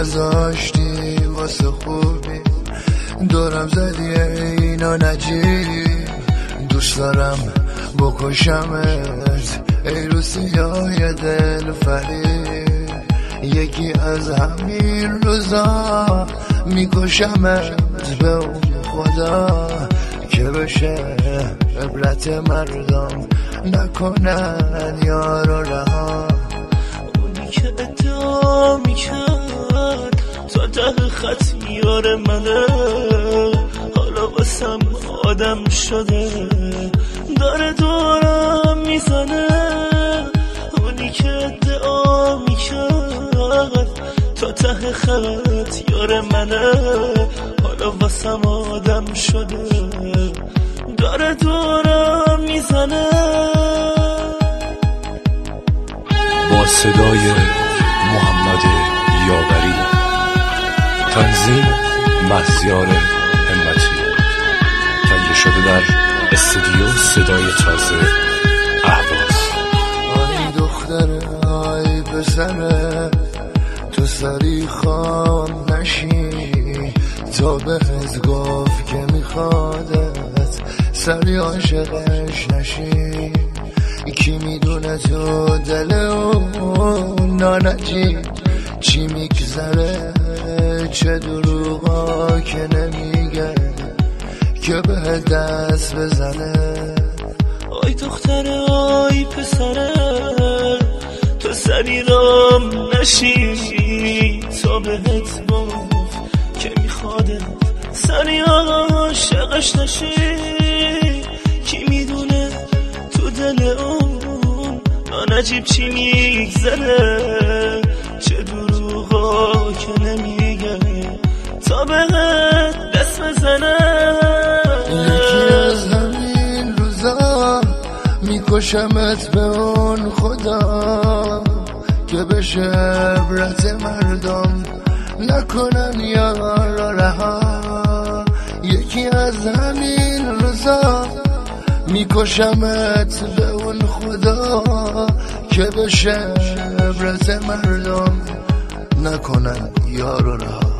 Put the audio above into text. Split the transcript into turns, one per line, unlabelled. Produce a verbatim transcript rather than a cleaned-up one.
نذاشتی واسه خوبی دورم زدی اینو نجیب دوست دارم بکشمت ای رو سیاه دل فریب یکی از همین روزا میکشمت به اون خدا که بشه عبرت مردم نکنن یارو رها
اونی که ادعا میکرد تا ته خط یار منه حالا واسم آدم شده داره دورم میزنه اونی که ادعا میکرد تا ته خط یار منه حالا واسم آدم شده داره دورم میزنه
با صدای محمد یاوری تنظیم مهسیار همتی تهیه شده در استودیو صدای تازه اهواز
آی دختره آی پسره تو سری خواب نشی تا بهت گفت که میخوادت سری عاشقش نشی کی میدونه تو دل اون نانجی چی میگذره چه دروغا که نمیگه که به دست بزنه
آی دختره آی پسره تو سری رام نشی تا بهت گفت که میخواده سری عاشقش نشی کی میدونه تو دل اون نجیب چی میگذره چه دروغا که نمیگه تا بهت دست بزنه
یکی از همین روزا میکشمت به اون خدا که بشه عبرت مردم نکنن یارا رها یکی از همین روزا میکشمت به اون خدا که بشه عبرت مردم نکنن یارو رها